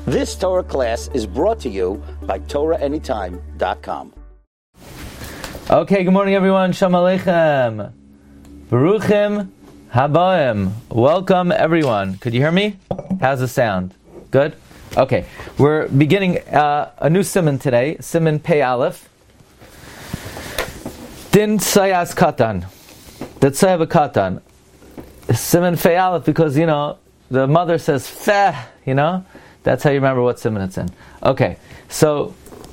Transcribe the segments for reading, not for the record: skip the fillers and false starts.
This Torah class is brought to you by TorahAnytime.com. Okay, good morning everyone. Shalom Aleichem. Baruchim Habaim. Welcome everyone. Could you hear me? How's the sound? Good? Okay. We're beginning a new siman today. Siman Pei Aleph. Din Sayas Katan. That Sayab Katan. Siman Pei Aleph because, the mother says Feh, That's how you remember what siman it's in. Okay. So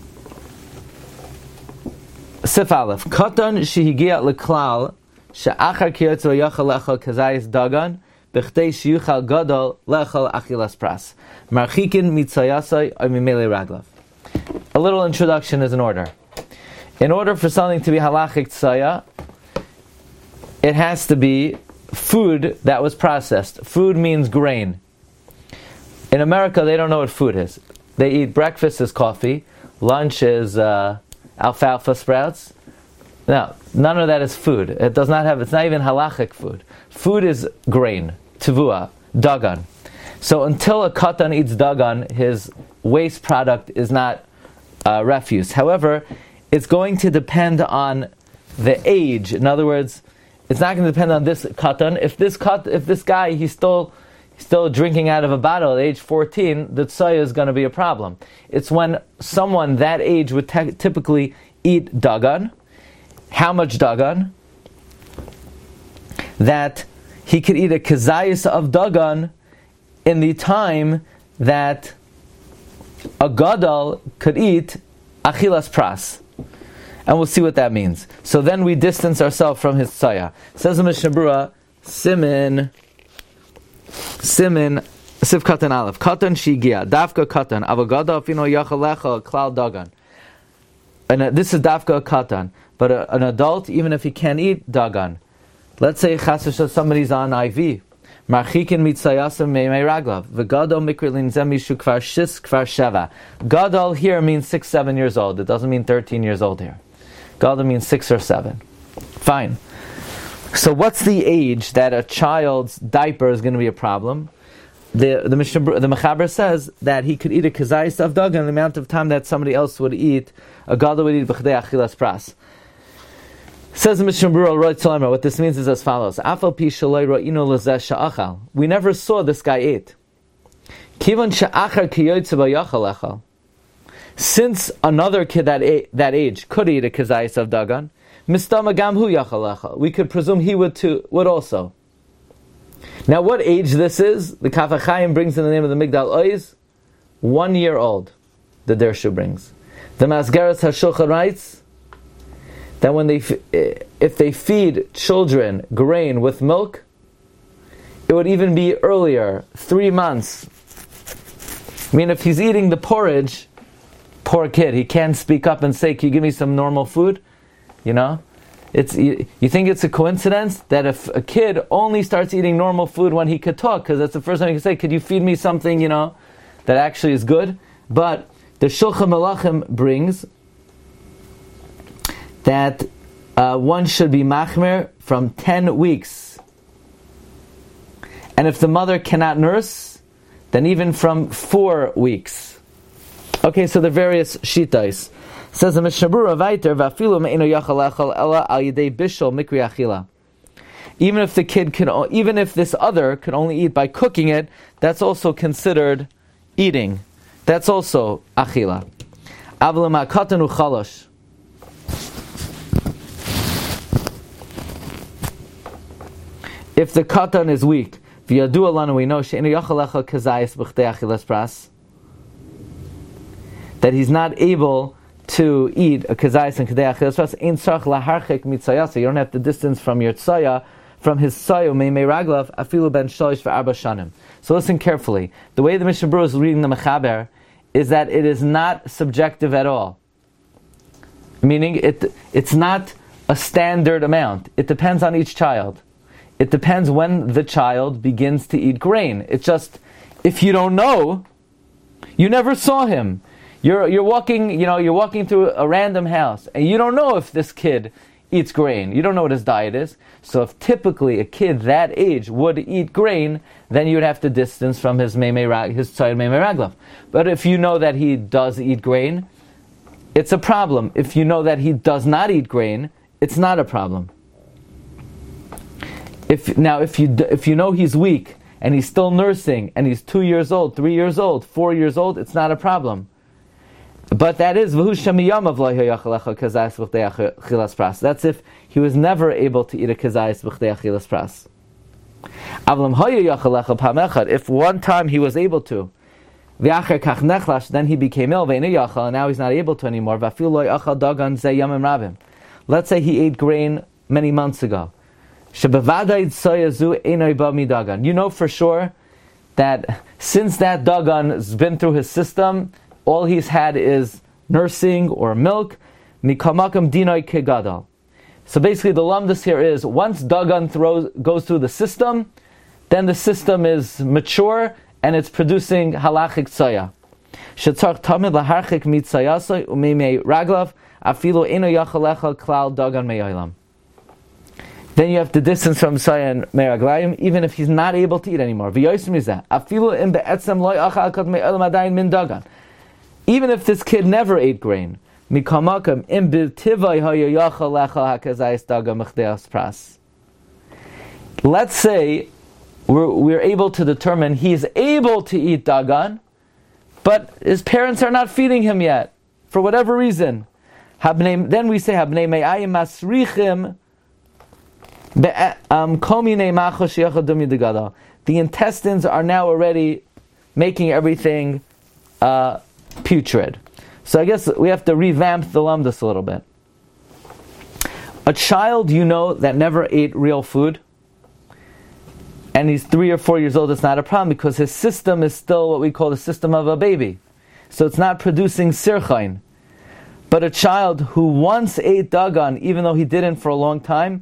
Sif Aleph. Katan shehigia leklal she'achar kiyotz v'yachal lechal kazayis dagan b'chtei sheyuchal gadol lechal achilas pras marchikin mitzayasai or mimele raglav. A little introduction is in order. In order for something to be halachik tzaya, it has to be food that was processed. Food means grain. In America, they don't know what food is. They eat breakfast is coffee, lunch is alfalfa sprouts. No, none of that is food. It's not even halachic food. Food is grain, tivua, dagan. So until a katan eats dagan, his waste product is not refuse. However, it's going to depend on the age. In other words, it's not going to depend on this katan. If this guy, he's still drinking out of a bottle at age 14, the tzaya is going to be a problem. It's when someone that age would typically eat dagan. How much dagan? That he could eat a kazayis of dagan in the time that a gadol could eat achilas pras. And we'll see what that means. So then we distance ourselves from his tzaya. Says the Mishnah Berurah, Simin, Sif Katan Aleph, Katan Shigia, Dafka Katan, Avogada Fino Yachalecha, Klal Dagan. And this is Dafka Katan. But an adult, even if he can't eat dagan, let's say somebody's on IV, Marchikin mitzayasam meimei raglav, v'gadol mikrilin zemishu kvar shis kvar sheva. Gadol here means 6-7 years old. It doesn't mean 13 years old here. Gadol means 6 or 7. Fine. So what's the age that a child's diaper is going to be a problem? The Mechaber says that he could eat a kazayis of dagan the amount of time that somebody else would eat, a gadol would eat b'chdei achilas pras. Says the Mishnah Berurah, what this means is as follows: Afal pi shaloi ra'inu lezeh sha'achal. We never saw this guy eat. Kivan she'achar kiyotze v'yachal echal. Since another kid that age could eat a kazayis of dagan, mistama gam hu yachal echal. We could presume he would also. Now, what age this is? The Kaf HaChaim brings in the name of the Migdal Oiz, 1 year old. The Dershu brings. The Masgaras HaShulchan writes that if they feed children grain with milk, it would even be earlier, 3 months. I mean, if he's eating the porridge, poor kid, he can't speak up and say, "Can you give me some normal food?" You think it's a coincidence that if a kid only starts eating normal food when he could talk, because that's the first time he can say, "Could you feed me something, that actually is good?" But the Shulchan Melachim brings that one should be machmer from 10 weeks. And if the mother cannot nurse, then even from 4 weeks. Okay, so the various shitais. Says the Mishnah Berurah Vaiter, Vafilu me'ino yachal echal ela al yidei bishul mikri achila. Even if this other could only eat by cooking it, that's also considered eating. That's also achila. Avla ma'katan uchalosh. If the katan is weak, v'yadu alanu, we know she'enu yachal echal kazayis b'chtei achilas pras, that he's not able to eat a kazayis and k'dei achilas pras. Ein tzarich laharchik mitzayasa. You don't have to distance from your tzaya, from his tzayu meimei raglav, afilu ben shalish v'arba shanim. So listen carefully. The way the Mishnah Berurah is reading the Mechaber is that it is not subjective at all. Meaning it's not a standard amount. It depends on each child. It depends when the child begins to eat grain. It's just, if you don't know, you never saw him. You're walking through a random house, and you don't know if this kid eats grain. You don't know what his diet is. So if typically a kid that age would eat grain, then you would have to distance from his tzayid meimei raglav. But if you know that he does eat grain, it's a problem. If you know that he does not eat grain, it's not a problem. If you know he's weak and he's still nursing and he's 2 years old, 3 years old, 4 years old, it's not a problem. But that is that's if he was never able to eat a kezayis b'chdei achilas pras. If one time he was able to, then he became ill, and now he's not able to anymore. Let's say he ate grain many months ago. You know for sure that since that dagan has been through his system, all he's had is nursing or milk. So basically the lamdus here is, once dagan goes through the system, then the system is mature and it's producing halachic tzaya. Then you have to distance from tzaya and meraglayim, even if he's not able to eat anymore. Even if this kid never ate grain, let's say we're able to determine he's able to eat dagan, but his parents are not feeding him yet, for whatever reason. Then we say, the intestines are now already making everything putrid. So I guess we have to revamp the lamdus a little bit. A child that never ate real food, and he's 3 or 4 years old, it's not a problem because his system is still what we call the system of a baby. So it's not producing sirchain. But a child who once ate dagan, even though he didn't for a long time,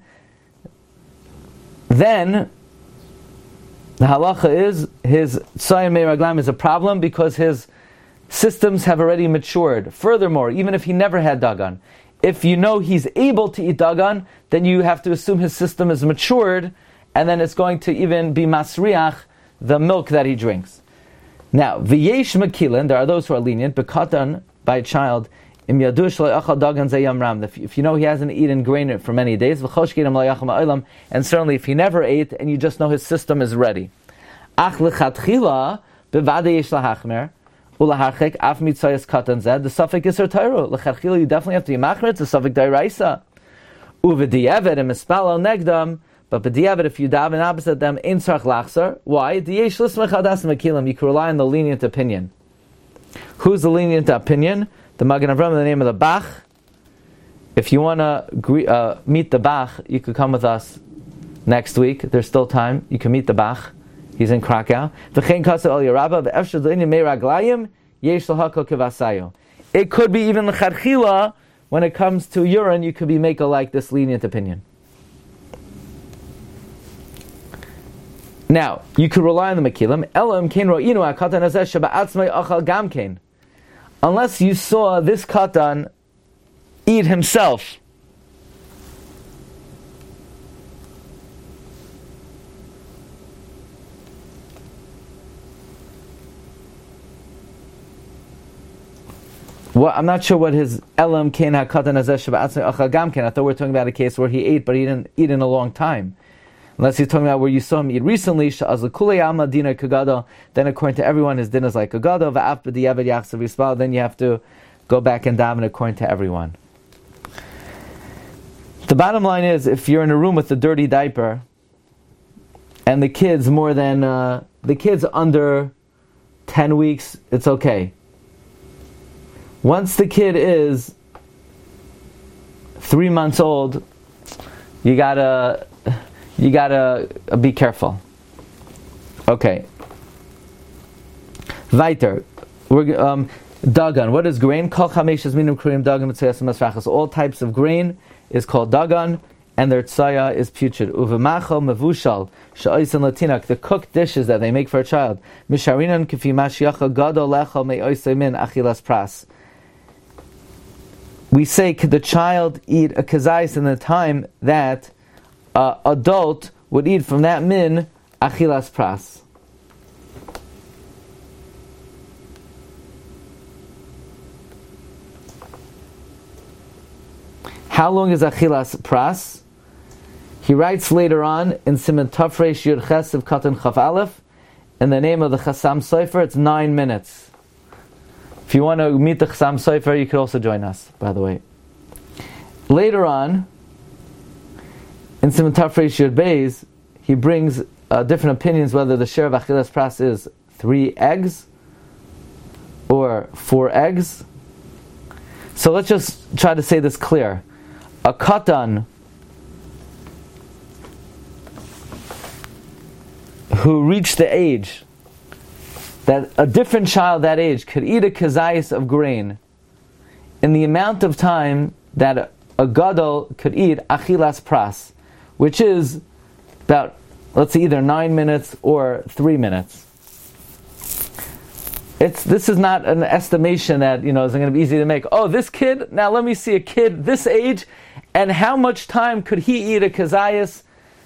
then the halacha is his tzayim meiraglam is a problem because his systems have already matured. Furthermore, even if he never had dagan, if you know he's able to eat dagan, then you have to assume his system is matured, and then it's going to even be masriach, the milk that he drinks. Now, v'yesh makilin, there are those who are lenient, bekatan, by a child, im yadu shlo achal dagan zayam ram. If you know he hasn't eaten grain for many days, and certainly if he never ate, and you just know his system is ready. Ach lechatchila, bevade yesh lahachmer, ulaharchek af mitzayas katan zed, the suffix is Torah. Lechatchila, you definitely have to be machmer, it's a suffix dairaisa. Uvediyevet and mispalal negdam, but b'diavad, if you daven opposite them, in tzarach lachzar. Why? You can rely on the lenient opinion. Who's the lenient opinion? The Magen Avraham in the name of the Bach. If you want to meet the Bach, you could come with us next week. There's still time. You can meet the Bach. He's in Krakow. It could be even l'chadchila, when it comes to urine, you could be making like this lenient opinion. Now, you could rely on the Mekilim. Unless you saw this katan eat himself. Well, I'm not sure what his elam ken hakatan azeh sheba'atzmei achal gamken. I thought we were talking about a case where he ate, but he didn't eat in a long time. Unless you're talking about where you saw him eat recently, then according to everyone, his din is like a gado. Then you have to go back and daven according to everyone. The bottom line is, if you're in a room with a dirty diaper, and the kids under 10 weeks, it's okay. Once the kid is 3 months old, you gotta be careful. Okay. Weiter. Dagan. What is grain? All types of grain is called dagan, and their tzaya is putrid. Uvemacho mevushal sha'oisen latinak, the cooked dishes that they make for a child. Misharinan kifi mashiacha gadol lechal me'oisei min achilas pras. we say, could the child eat a kazayis in the time that adult would eat from that min achilas pras? How long is achilas pras? He writes later on in Siman Tafresh Yud Ches of Katan Chaf Aleph, in the name of the Chassam Sofer, it's 9 minutes. If you want to meet the Chassam Sofer, you could also join us, by the way. Later on, in Siman Tafresh Yud Beis, he brings different opinions whether the share of achilas pras is 3 eggs or 4 eggs. So let's just try to say this clear. A katan who reached the age that a different child that age could eat a kazayis of grain in the amount of time that a gadol could eat achilas pras, which is about, let's say, either 9 minutes or 3 minutes. This is not an estimation that, is going to be easy to make. Oh, this kid, now let me see a kid this age, and how much time could he eat a kazayis?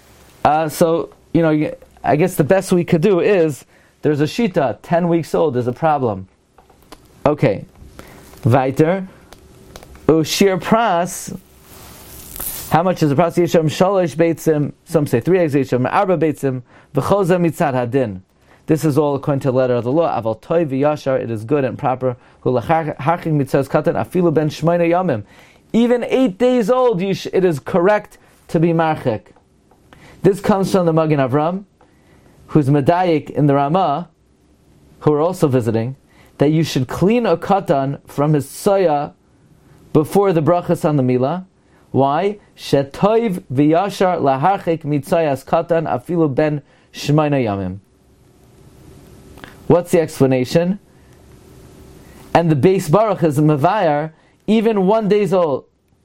I guess the best we could do is, there's a shita, 10 weeks old is a problem. Okay. Weiter. Ushir pras. How much is the pras? Yesham shalosh beitzim. Some say 3 eggs. Yesham arba beitzim. V'choza mitzad hadin. This is all according to the letter of the law. Aval toy v'yashar. It is good and proper. Hulachachik mitzaz katan afilu ben shmoina yamim. Even 8 days old, it is correct to be marchik. This comes from the Magen Avram, who's medayik in the Ramah, who are also visiting, that you should clean a katan from his soya before the brachas on the milah. Why? Shetoiv v'yashar laharchik mitzayas katan afilu ben shmoina yamim. What's the explanation? And the base baruch is mevayar, even 1 day old.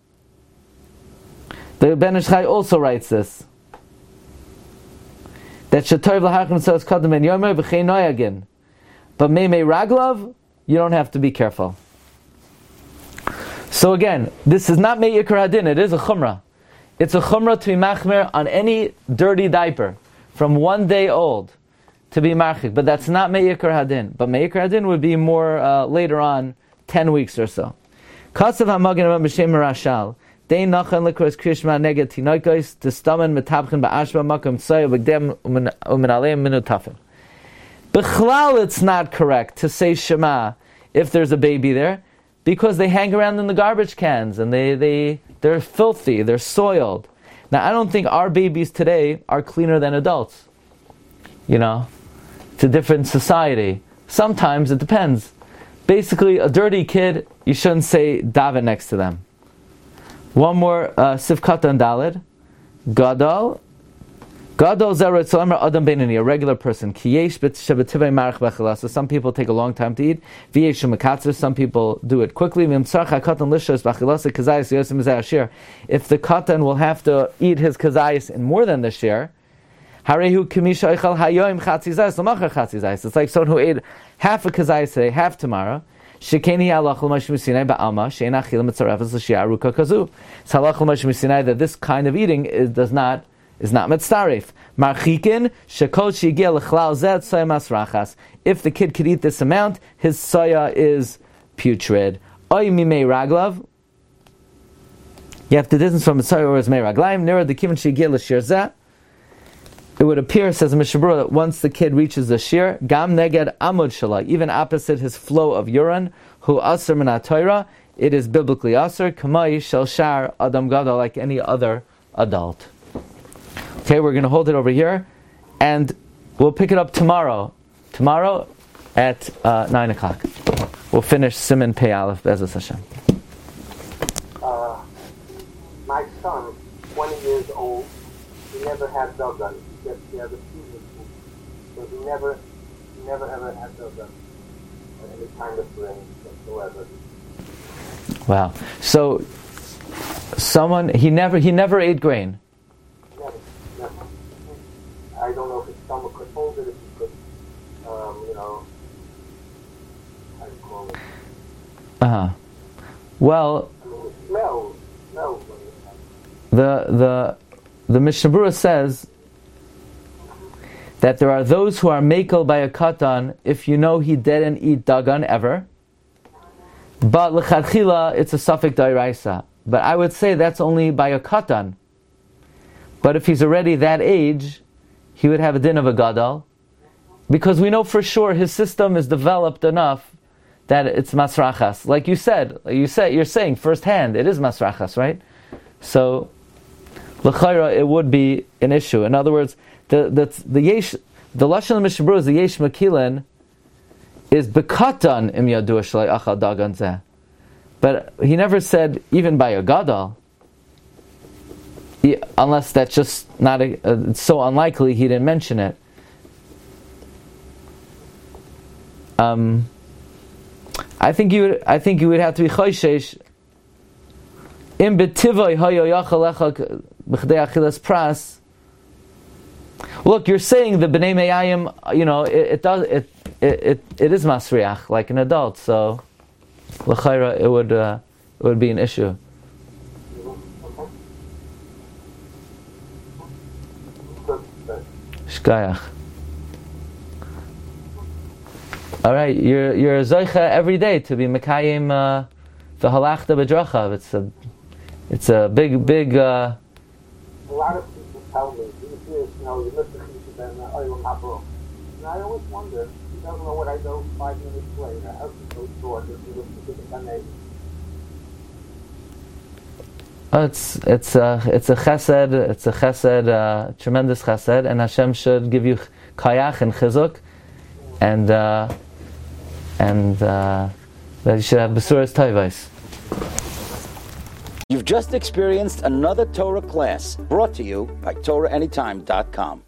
The Ben Ish Chai also writes this. That Shetoiv Lahachim says Kadam Ben Yomer V'chei Noyagin. But Meimei Raglav, you don't have to be careful. So again, this is not Me'ikar Hadin, it is a Chumrah. It's a Chumrah to be machmer on any dirty diaper from 1 day old to be marchik, but that's not Me'ikar Hadin. But Me'ikar Hadin would be more later on, 10 weeks or so. Kasav HaMagen Avram B'Shem Rashal. Dein nachan likros krishma neged tinoikos testamen metabchen ba'ashba makom tsoya b'gdem u'menaleim minutafim. B'chlal, it's not correct to say Shema if there's a baby there, because they hang around in the garbage cans and they're filthy, they're soiled. Now, I don't think our babies today are cleaner than adults. It's a different society. Sometimes it depends. Basically, a dirty kid, you shouldn't say daven next to them. One more, Sivkata and Dalid. Gadol Zerot Somer Adam Benini, a regular person. Kiyesh Shebetivei Marach Bechela. So some people take a long time to eat. V'yesh Mekatzer, some people do it quickly. V'imtzarch HaKatan Lishos Bechilasa Kazayis Yosim Mizah Ashir. If the Katan will have to eat his Kazayis in more than the share, Harehu Kimisha Eichal Hayoim Chatzizayis L'machar Chatzizayis. It's like someone who ate half a Kazayis today, half tomorrow. Shekeni halach l'mash misinai ba'alma she'en achila mitzarefes l'shia aruka kazu. It's halach l'mash misinai that this kind of eating is not mitzaref. Marchikin shekol she'igel l'chlal zed soya masrachas. If the kid could eat this amount, his soya is putrid. Oy mimei raglav. You have the distance from soya or his mei raglaim. Nira the kivin she'igel l'shir zeh. It would appear, says the Mishnah Berurah, that once the kid reaches the shir, gam neged amud shala, even opposite his flow of urine, hu aser min haTorah, it is biblically aser, kamai shel shar adam gadol, like any other adult. Okay, we're going to hold it over here, and we'll pick it up tomorrow. Tomorrow at 9 o'clock. We'll finish Siman Pei Aleph Be'ezus Hashem. My son, 20 years old, he never had Dogan. He has a fusion, so he never ever had Dogan or any kind of grain whatsoever. Wow. So he never ate grain. Never. I don't know if his stomach could hold it, if he could, how do you call it? Well, I mean, No. The Mishnah Berurah says that there are those who are mekel by a katan if you know he didn't eat dagan ever, but l'chadchila it's a suffix d'oraisa. But I would say that's only by a katan. But if he's already that age, he would have a din of a gadol, because we know for sure his system is developed enough that it's masrachas. Like you're saying firsthand, it is masrachas, right? So, l'chayra, it would be an issue. In other words, the lashon of Mishnah Berurah is the yesh makilin is bekatan im yadua shalei achal dagan zeh. But he never said even by a gadol, unless that's just not it's so unlikely he didn't mention it. I think you would have to be choishesh im betivoi hayo yachal lecha b'chdei achilas pras. Look, you're saying the b'nei me'ayim, it is masriach like an adult, so l'chayra it would be an issue. Shkayach. All right, you're a zoicha every day to be mekayim the halachta b'drachav. It's a big. A lot of people tell me these years, you miss the chishuk and oil habro. And I always wonder, he doesn't know what I know 5 minutes later. How can so short if he was specific on it? It's a chesed. It's a chesed, tremendous chesed, and Hashem should give you kayach and chizuk, and that you should have besuras tayvais. You've just experienced another Torah class brought to you by TorahAnytime.com.